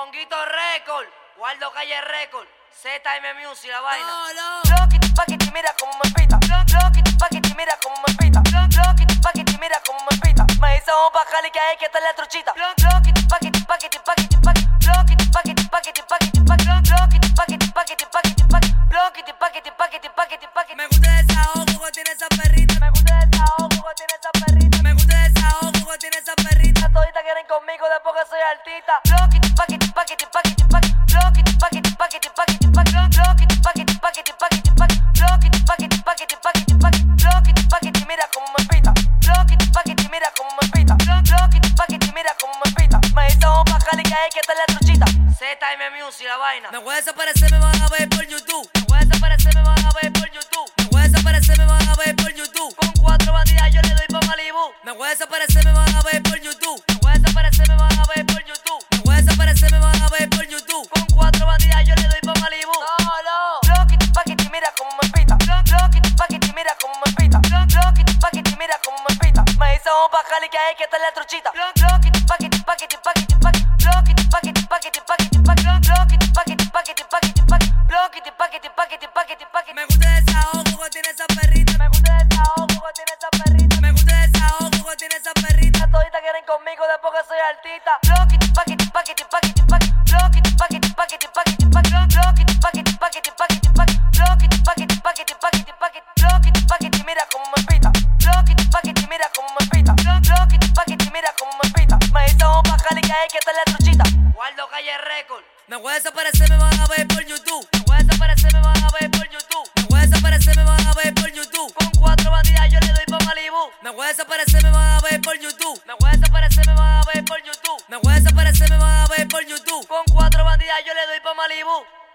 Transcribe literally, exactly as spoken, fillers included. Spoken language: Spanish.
Ñonguito Record, Waldo Calle Record, Z M Music, la vaina. No, no. Loki, paquiti, mira como me pita. Loki, paquiti, mira como me pita. Loki, paquiti, mira como me pita. Me hizo un pajali que hay que estar la truchita. Loki, paquiti, paquiti, paquiti, paquiti. Loki, paquiti, paquiti, paquiti, paquiti. Loki, paquiti, paquiti, paquiti, paquiti. Loki, paquiti, paquiti, paquiti, paquiti. Me gusta el desahogo que tiene esa perrita. Me gusta el desahogo que tiene esa perrita. Me gusta el desahogo que tiene esa perrita. Toditas quieren conmigo después que soy artista. Loki, paquiti, paquiti, paquiti, paquiti. Loki, paquiti, paquiti, paquiti, paquiti. Loki, paquiti, paquiti, paquiti, paquiti. Loki, paquiti, paquiti, paquiti, paquiti. Loki, paquiti, mira como me pita. Loki, paquiti, mira como me pita. Loki, paquiti, mira como me pita. Me hizo un pajali que hay que estar la truchita. Z M Music, la vaina. Me voy a desaparecer, me van a ver por YouTube. Me voy a desaparecer, me van a ver por YouTube. Me voy a desaparecer, me van a ver por YouTube. Con cuatro bandidas yo le doy pa' Malibu. Me voy a desaparecer, me van a ver por YouTube. Me voy a desaparecer, me van a ver por YouTube. Me voy a desaparecer, me van a ver por YouTube. Con cuatro bandidas yo le doy pa' Malibu. Solo. Loki, paquiti, mira como me pita. Loki, paquiti, mira como me pita. Loki, paquiti, mira como me pita. Me hizo un pajali que hay que estar la truchita. Loki, paquiti, paquiti, paquiti, paquiti. Loki, paquiti, paquiti, paquiti, paquiti. Loki, paquiti, paquiti, paquiti, paquiti. Loki, paquiti, paquiti, paquiti, paquiti. Me gusta el desahogo que tiene esa perrita. Me gusta el desahogo que tiene esa perrita. Me gusta el desahogo que tiene esa perrita. Toditas quieren conmigo después que soy artista. Loki, paquiti, paquiti, paquiti, paquiti. Loki, paquiti, paquiti, paquiti, paquiti. Loki, paquiti, paquiti, paquiti, paquiti. Loki, paquiti, paquiti, paquiti, paquiti. Loki, paquiti, mira como me pita. Loki, paquiti, mira como me pita. Loki, paquiti, mira como me pita. Me hizo un pajali que hay que estar la truchita. Waldo Calle Record. Me voy a desaparecer, me van a ver por YouTube. Me voy a desaparecer, me van a ver por YouTube. Me voy a desaparecer, me van a ver por YouTube. Con cuatro bandidas yo le doy pa' Malibu. Me voy a desaparecer, me van a ver por YouTube. Me voy a desaparecer, me van a ver por YouTube. Me voy a desaparecer, me van a ver por YouTube. Con cuatro bandidas yo le doy pa' Malibu.